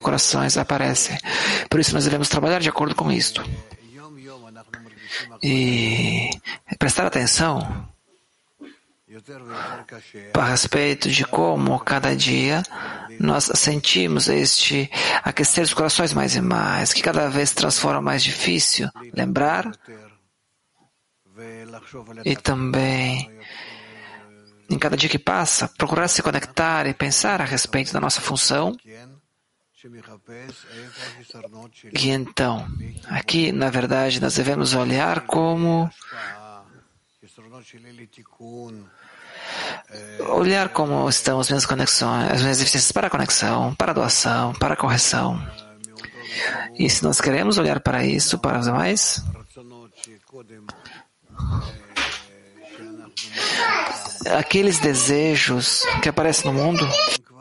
corações aparecem. Por isso nós devemos trabalhar de acordo com isto. E prestar atenção a respeito de como cada dia nós sentimos este aquecer dos corações mais e mais, que cada vez se transforma mais difícil lembrar e também, em cada dia que passa, procurar se conectar e pensar a respeito da nossa função. E então, aqui, na verdade, nós devemos olhar como estão as minhas conexões, as minhas deficiências para a conexão, para a doação, para a correção. E se nós queremos olhar para isso, para os demais, aqueles desejos que aparecem no mundo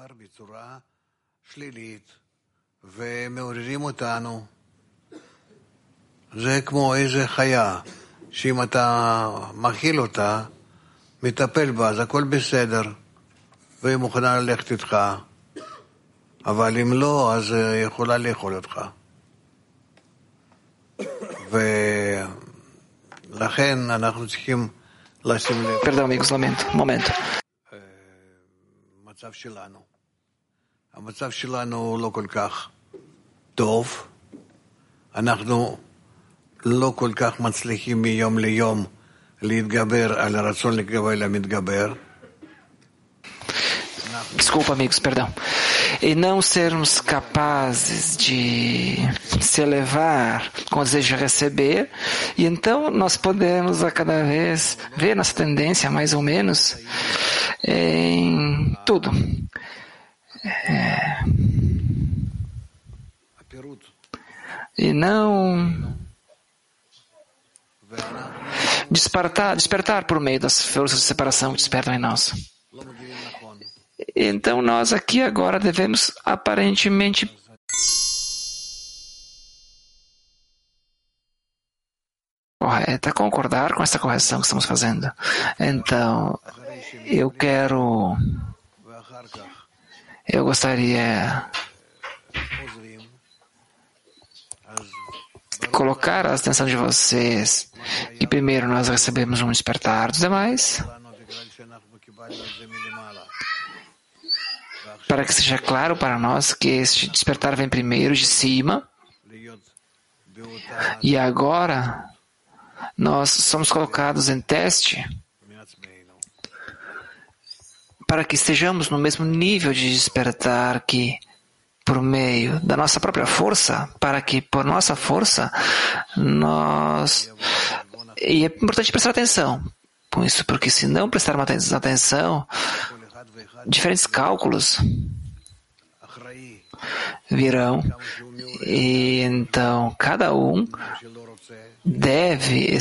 זה כמו איזה חיה, שאם אתה מכיל אותה, מטפל בה, אז הכל בסדר, והיא מוכנה ללכת איתך, אבל אם לא, אז היא יכולה לאכול אותך. ולכן אנחנו צריכים לשים לב. Perdão, amigos, lamento. Momento. המצב שלנו לא כל כך טוב. אנחנו לא כל כך מצליחים מיום ליום להתגבר על הרצון לקבל המתגבר. Desculpa, amigos, perdão. E não sermos capazes de se elevar com o desejo de receber, e então nós podemos a cada vez ver nossa tendência, mais ou menos, em tudo. E não despertar por meio das forças de separação que despertam em nós. Então nós aqui agora devemos aparentemente concordar com essa correção que estamos fazendo. Então, eu gostaria colocar a atenção de vocês que primeiro nós recebemos um despertar dos demais, para que seja claro para nós que este despertar vem primeiro de cima, e agora nós somos colocados em teste para que estejamos no mesmo nível de despertar que por meio da nossa própria força, para que por nossa força nós... E é importante prestar atenção com isso, porque se não prestarmos atenção, diferentes cálculos virão, e então cada um deve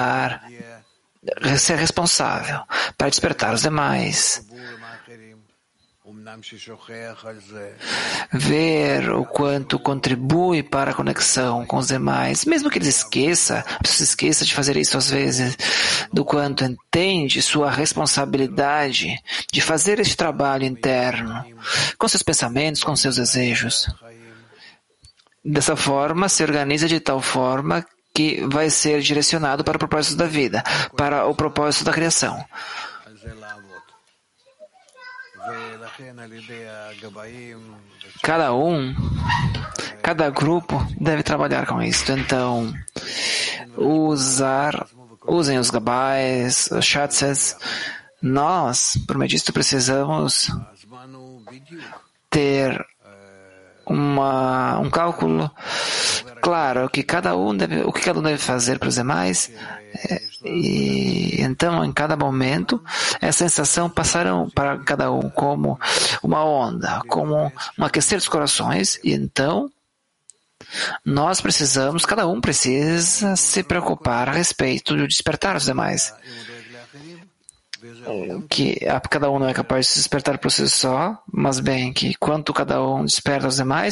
ser responsável para despertar os demais. Ver o quanto contribui para a conexão com os demais, mesmo que ele se esqueça de fazer isso às vezes, do quanto entende sua responsabilidade de fazer este trabalho interno, com seus pensamentos, com seus desejos. Dessa forma, se organiza de tal forma que vai ser direcionado para o propósito da vida, para o propósito da criação. Cada grupo deve trabalhar com isso. Então, usem os gabais, os shatzes. Nós, por meio disso, precisamos ter um cálculo claro o que cada um deve fazer para os demais, e então em cada momento essa sensação passarão para cada um como uma onda, como um aquecer dos corações, e então cada um precisa se preocupar a respeito de despertar os demais. Que cada um não é capaz de se despertar por si só, mas bem, que quanto cada um desperta os demais,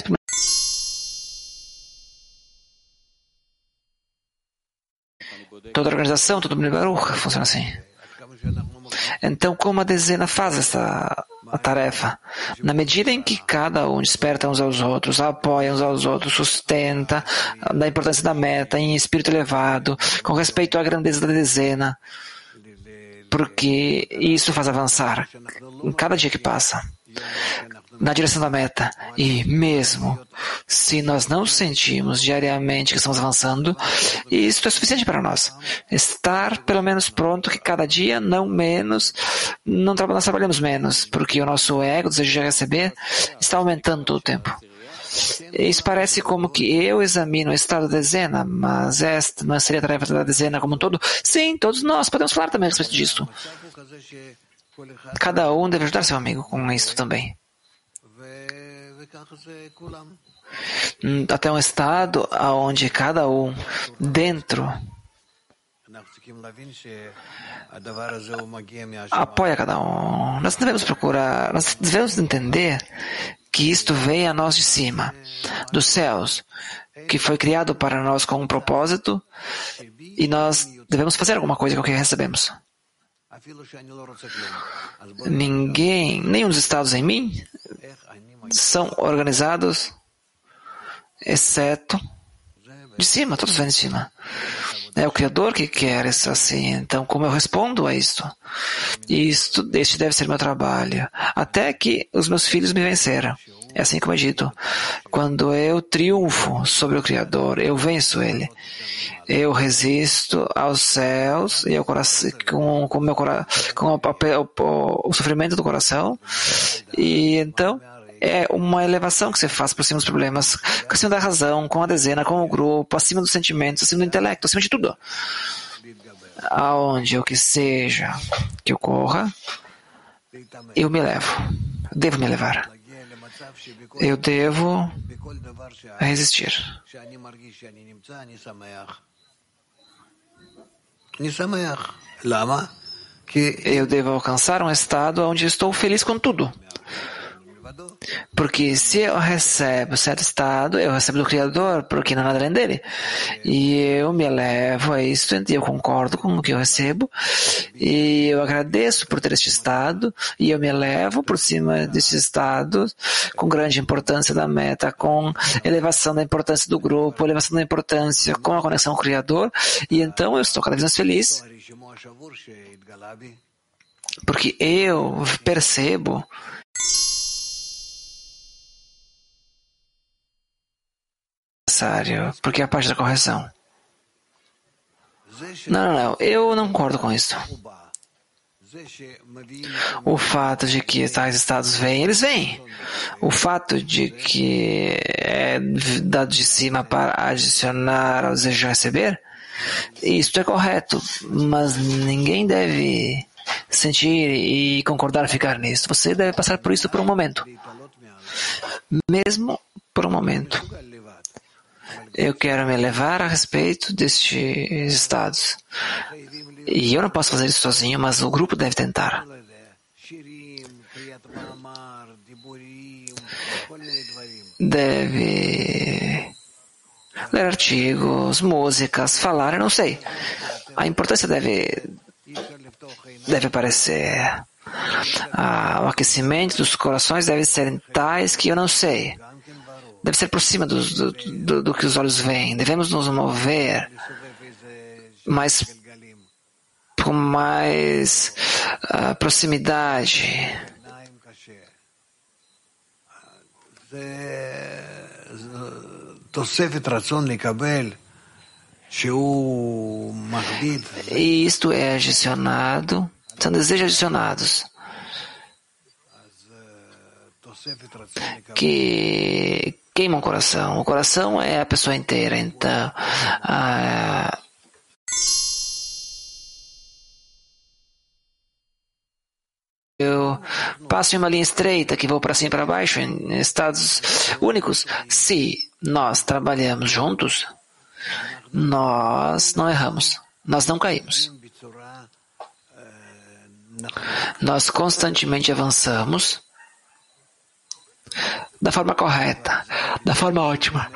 toda a organização, todo o Baruch funciona assim. Então, como a dezena faz a tarefa? Na medida em que cada um desperta uns aos outros, apoia uns aos outros, sustenta, da importância da meta, em espírito elevado, com respeito à grandeza da dezena, porque isso faz avançar em cada dia que passa, na direção da meta. E mesmo se nós não sentimos diariamente que estamos avançando, isso é suficiente para nós. Estar pelo menos pronto que cada dia, nós trabalhamos menos, porque o nosso ego, o desejo de receber, está aumentando todo o tempo. Isso parece como que eu examino o estado da dezena, mas esta não seria a tarefa da dezena como um todo? Sim, todos nós podemos falar também a respeito disso. Cada um deve ajudar seu amigo com isso também. Até um estado onde cada um dentro apoia cada um. Nós devemos entender que isto vem a nós de cima, dos céus, que foi criado para nós com um propósito, e nós devemos fazer alguma coisa com o que recebemos. Nenhum dos estados em mim são organizados, exceto de cima, todos vêm de cima. É o Criador que quer isso assim. Então, como eu respondo a isto? Este deve ser meu trabalho. Até que os meus filhos me venceram. É assim como é dito. Quando eu triunfo sobre o Criador, eu venço Ele. Eu resisto aos céus e ao coração, com o sofrimento do coração. E então, é uma elevação que você faz por cima dos problemas, acima da razão, com a dezena, com o grupo, acima dos sentimentos, acima do intelecto, acima de tudo. Aonde o que seja que ocorra, eu me levo. Devo me levar. Eu devo resistir. Eu devo alcançar um estado onde estou feliz com tudo. Porque se eu recebo certo estado, eu recebo do Criador, porque não há nada além dele. E eu me elevo a isso, e eu concordo com o que eu recebo, e eu agradeço por ter este estado, e eu me elevo por cima deste estado, com grande importância da meta, com elevação da importância do grupo, elevação da importância com a conexão com o Criador, e então eu estou cada vez mais feliz, porque eu percebo porque é a parte da correção. Não, eu não concordo com isso. O fato de que tais estados vêm, eles vêm. O fato de que é dado de cima para adicionar ao desejo de receber, isso é correto, mas ninguém deve sentir e concordar ficar nisso. Você deve passar por isso por um momento. Mesmo por um momento. Eu quero me elevar a respeito destes estados. E eu não posso fazer isso sozinho, mas o grupo deve tentar. Deve ler artigos, músicas, falar, eu não sei. A importância deve aparecer. O aquecimento dos corações deve ser tais que eu não sei. Deve ser por cima do que os olhos veem. Devemos nos mover com mais proximidade. E isto é adicionado, são desejos adicionados que queimam o coração. O coração é a pessoa inteira, então eu passo em uma linha estreita que vou para cima e para baixo em estados únicos. Se nós trabalhamos juntos, nós não erramos, nós não caímos. Nós constantemente avançamos da forma correta, da forma ótima.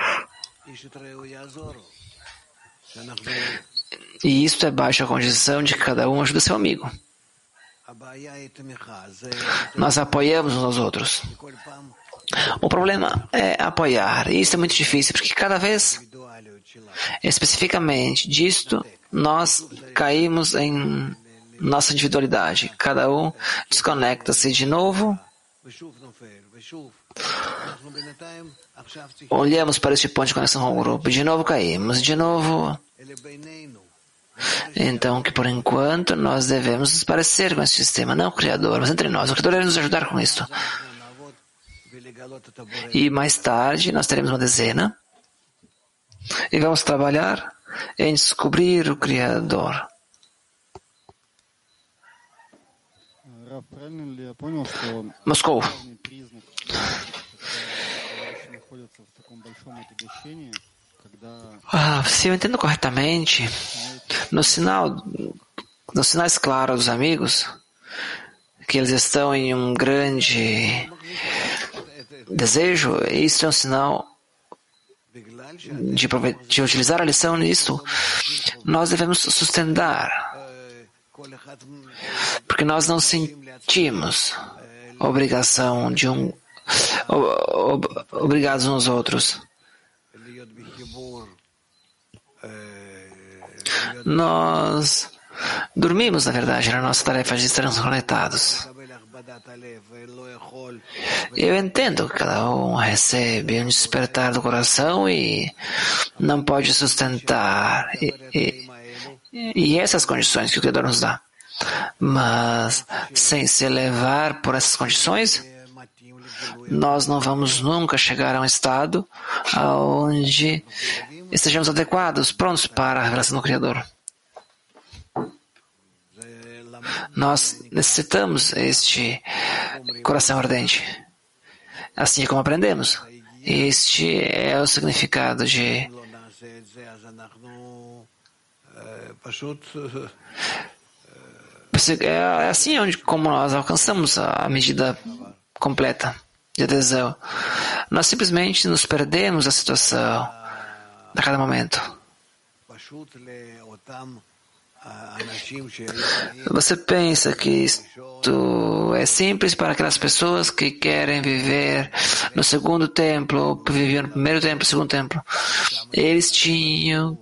E isso é baixo a condição de que cada um ajuda seu amigo. Nós apoiamos uns aos outros. O problema é apoiar. E isso é muito difícil, porque cada vez, especificamente disto, nós caímos em nossa individualidade. Cada um desconecta-se de novo. Olhamos para este ponto de conexão com o grupo. De novo caímos. De novo. Então, que por enquanto nós devemos nos parecer com esse sistema, não o Criador, mas entre nós. O Criador deve nos ajudar com isso. E mais tarde nós teremos uma dezena e vamos trabalhar em descobrir o Criador. Moscou. Se eu entendo corretamente, nos sinais claros dos amigos, que eles estão em um grande desejo, isso é um sinal de utilizar a lição nisso. Nós devemos sustentar, porque nós não sentimos a obrigação de obrigados uns aos outros. Nós dormimos, na verdade, na nossa tarefa de estarmos conectados. Eu entendo que cada um recebe um despertar do coração e não pode sustentar. E essas condições que o Criador nos dá. Mas, sem se elevar por essas condições, nós não vamos nunca chegar a um estado onde estejamos adequados, prontos para a revelação do Criador. Nós necessitamos este coração ardente. Assim é como aprendemos. Este é o significado de... É assim como nós alcançamos a medida completa de adesão. Nós simplesmente nos perdemos da situação a cada momento. Você pensa que isto é simples para aquelas pessoas que querem viver no segundo templo, ou viviam no primeiro templo, segundo templo. Eles tinham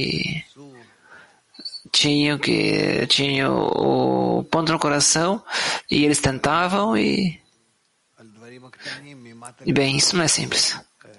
o ponto no coração e eles tentavam e bem, isso não é simples.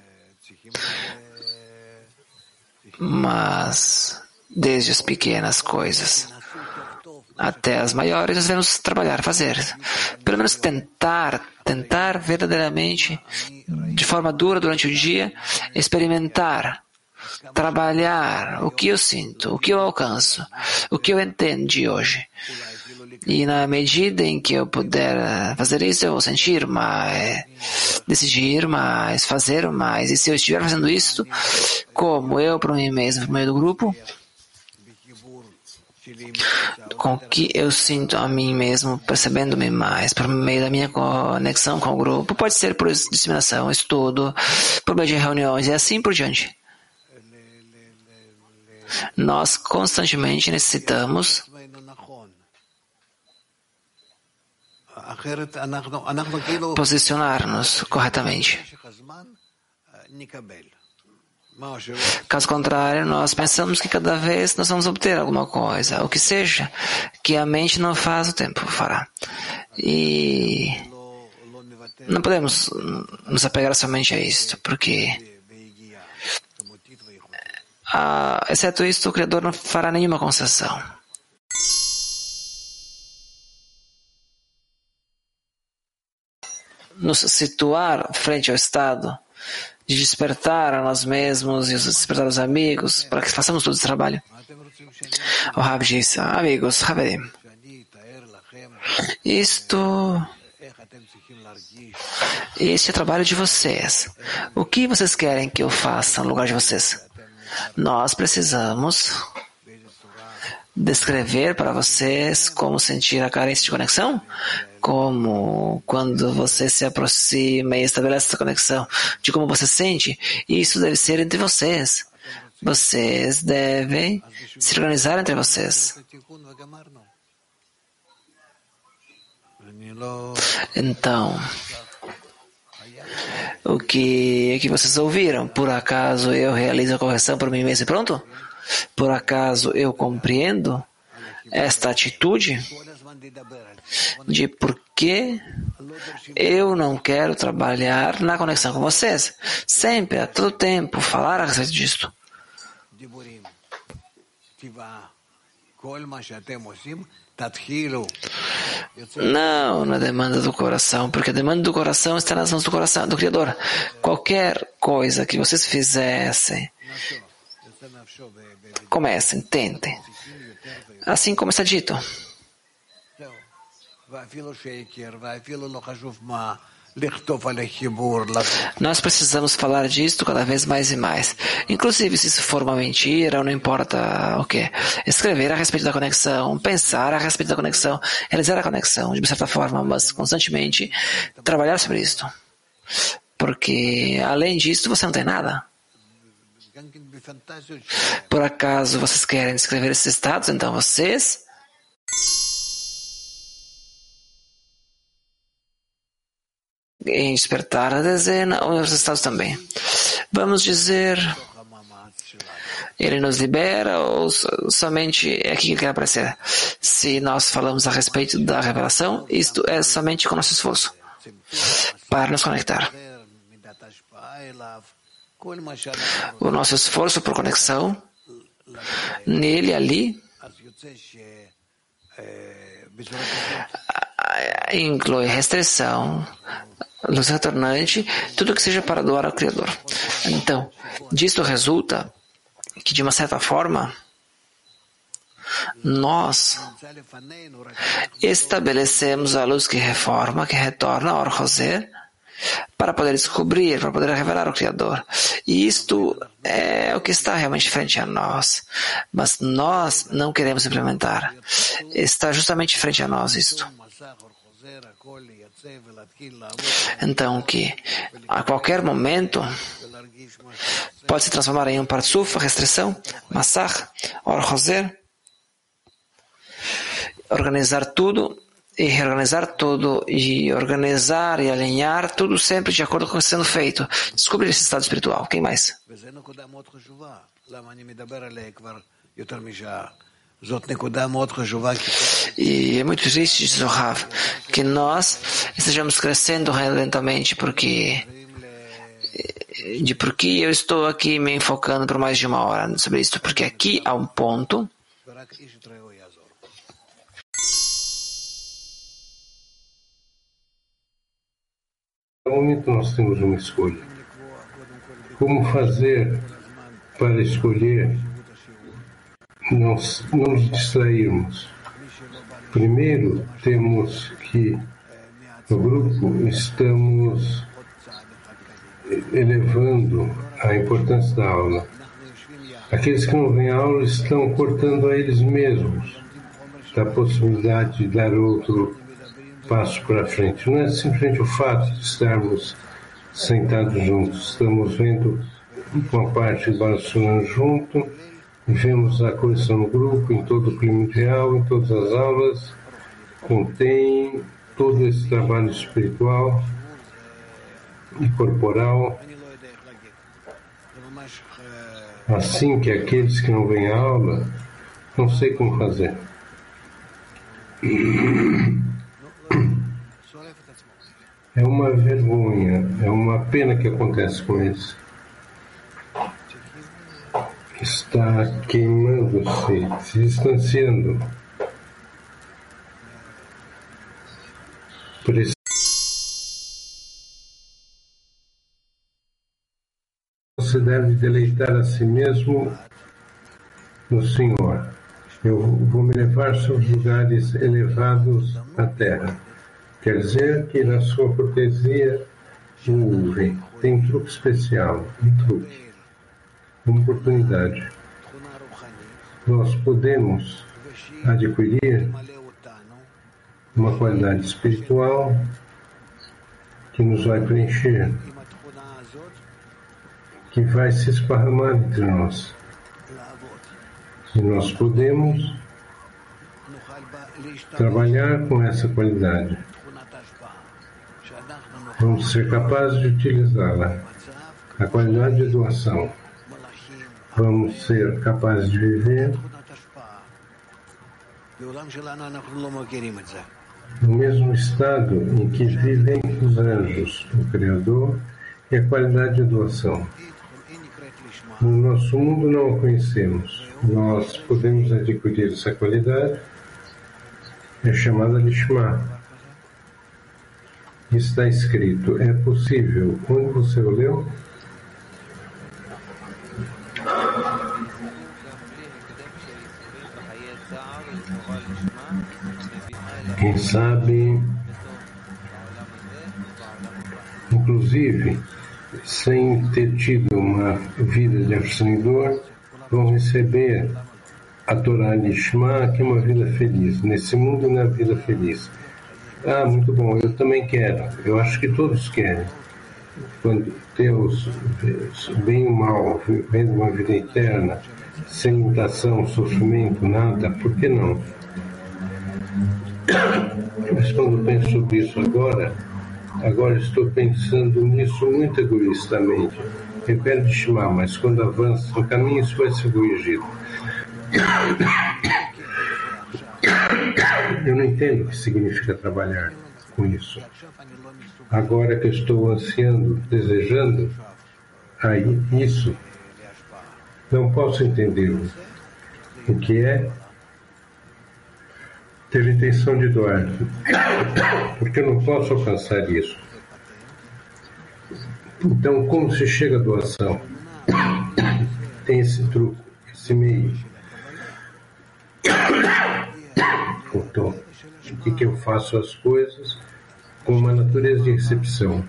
Mas desde as pequenas coisas até as maiores, nós devemos trabalhar, fazer. Pelo menos tentar verdadeiramente, de forma dura durante o dia, experimentar, trabalhar o que eu sinto, o que eu alcanço, o que eu entendo de hoje. E na medida em que eu puder fazer isso, eu vou sentir mais, decidir mais, fazer mais. E se eu estiver fazendo isso, como eu para mim mesmo, por meio do grupo, com o que eu sinto a mim mesmo, percebendo-me mais, por meio da minha conexão com o grupo, pode ser por disseminação, estudo, por meio de reuniões e assim por diante. Nós constantemente necessitamos posicionar-nos corretamente. Caso contrário, nós pensamos que cada vez nós vamos obter alguma coisa, o que seja, que a mente não faz, o tempo fará. E não podemos nos apegar somente a isto, porque, exceto isto, o Criador não fará nenhuma concessão. Nos situar frente ao estado de despertar a nós mesmos e despertar os amigos para que façamos todo esse trabalho. O Rav disse, amigos, Haverim, este é o trabalho de vocês. O que vocês querem que eu faça no lugar de vocês? Nós precisamos descrever para vocês como sentir a carência de conexão, como quando você se aproxima e estabelece essa conexão, de como você sente, e isso deve ser entre vocês. Vocês devem se organizar entre vocês. Então, o que vocês ouviram? Por acaso eu realizo a correção por mim mesmo e pronto? Por acaso eu compreendo esta atitude de por que eu não quero trabalhar na conexão com vocês? Sempre, a todo tempo, falar a respeito disto. Não na demanda do coração, porque a demanda do coração está nas mãos do coração, do Criador. Qualquer coisa que vocês fizessem, comecem, tentem. Assim como está dito. Nós precisamos falar disto cada vez mais e mais. Inclusive, se isso for uma mentira, ou não importa o que. Escrever a respeito da conexão, pensar a respeito da conexão, realizar a conexão, de certa forma, mas constantemente trabalhar sobre isto. Porque, além disso, você não tem nada. Por acaso vocês querem descrever esses estados? Então vocês em despertar a dezena ou os estados também. Vamos dizer, ele nos libera ou somente é aqui que ele quer aparecer? Se nós falamos a respeito da revelação, isto é somente com nosso esforço para nos conectar. O nosso esforço por conexão, nele, ali, inclui restrição, luz retornante, tudo que seja para doar ao Criador. Então, disto resulta que, de uma certa forma, nós estabelecemos a luz que reforma, que retorna ao Or-Hoser, para poder descobrir, para poder revelar o Criador. E isto é o que está realmente frente a nós. Mas nós não queremos implementar. Está justamente frente a nós isto. Então, que a qualquer momento pode se transformar em um partsuf, restrição, massach, Or-Hoser, organizar tudo, e reorganizar tudo, e organizar e alinhar tudo sempre de acordo com o que está sendo feito. Descobrir esse estado espiritual. Quem mais? E é muito triste, diz o Rav, que nós estejamos crescendo lentamente porque eu estou aqui me enfocando por mais de uma hora sobre isso, porque aqui há um ponto No momento nós temos uma escolha. Como fazer para escolher não nos distrairmos? Primeiro, temos que, no grupo, estamos elevando a importância da aula. Aqueles que não vêm à aula estão cortando a eles mesmos da possibilidade de dar outro passo para frente. Não é simplesmente o fato de estarmos sentados juntos. Estamos vendo uma parte do Barcelona junto, vemos a correção no grupo, em todo o clima ideal, em todas as aulas, contém todo esse trabalho espiritual e corporal. Assim que aqueles que não vêm à aula, não sei como fazer. É uma vergonha, é uma pena que acontece com eles. Está queimando-se, se distanciando. Você deve deleitar a si mesmo no Senhor. Eu vou me levar aos lugares elevados na terra. Quer dizer que na sua cortesia ouve. Tem um truque especial, uma oportunidade. Nós podemos adquirir uma qualidade espiritual que nos vai preencher, que vai se esparramar entre nós. E nós podemos trabalhar com essa qualidade. Vamos ser capazes de utilizá-la. A qualidade de doação. Vamos ser capazes de viver no mesmo estado em que vivem os anjos, o Criador e a qualidade de doação. No nosso mundo não a conhecemos. Nós podemos adquirir essa qualidade. É chamada Lishma. Está escrito, é possível. Onde você o leu? Quem sabe, inclusive, sem ter tido uma vida de aflição, vão receber a Torá Lishma, que é uma vida feliz. Nesse mundo, na vida feliz. Ah, muito bom, eu também quero. Eu acho que todos querem. Quando Deus, bem ou mal, vendo uma vida eterna, sem limitação, sofrimento, nada, por que não? Mas quando eu penso sobre isso agora estou pensando nisso muito egoístamente. Eu quero te chamar, mas quando avança no caminho, isso vai ser corrigido. Eu não entendo o que significa trabalhar com isso. Agora que eu estou ansiando, desejando isso, não posso entendê-lo. O que é ter intenção de doar? Porque eu não posso alcançar isso. Então, como se chega à doação? Tem esse truque, esse meio. Então, de que eu faço as coisas com uma natureza de recepção.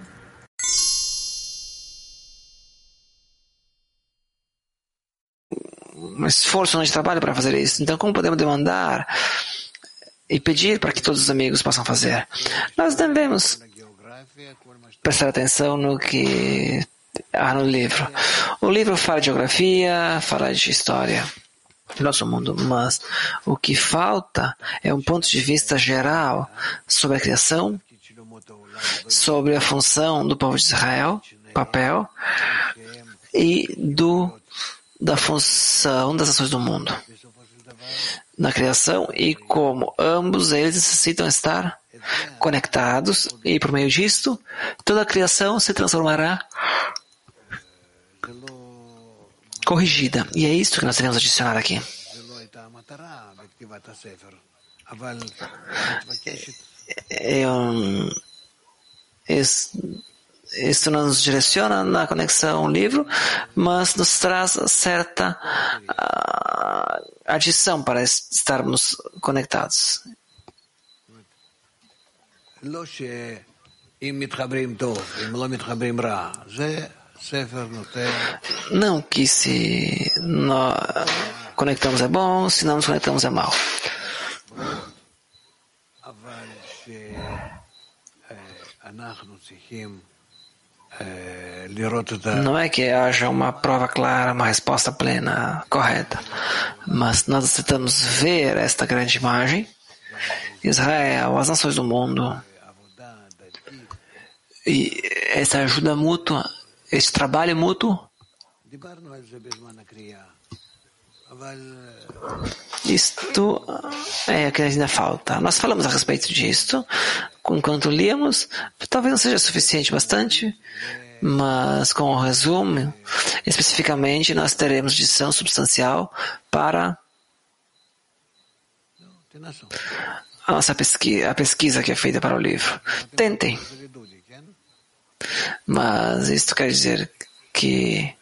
Um esforço de trabalho para fazer isso. Então, como podemos demandar e pedir para que todos os amigos possam fazer? Nós devemos prestar atenção no que há no livro. O livro fala de geografia, fala de história do nosso mundo, mas o que falta é um ponto de vista geral sobre a criação, sobre a função do povo de Israel, papel, e da função das ações do mundo na criação e como ambos eles necessitam estar conectados, e por meio disto toda a criação se transformará corrigida. E é isso que nós devemos adicionar aqui. Isto nos direciona na conexão ao livro, mas nos traz certa adição para estarmos conectados. Não que se nós conectamos é bom, se não nos conectamos é mal. Não é que haja uma prova clara, uma resposta plena, correta, mas nós necessitamos ver esta grande imagem, Israel, as nações do mundo, e essa ajuda mútua, esse trabalho mútuo. Isto é o que ainda falta. Nós falamos a respeito disto, enquanto líamos, talvez não seja suficiente bastante, mas com o resumo, especificamente, nós teremos lição substancial para a nossa pesquisa que é feita para o livro. Tentem. Mas isto quer dizer que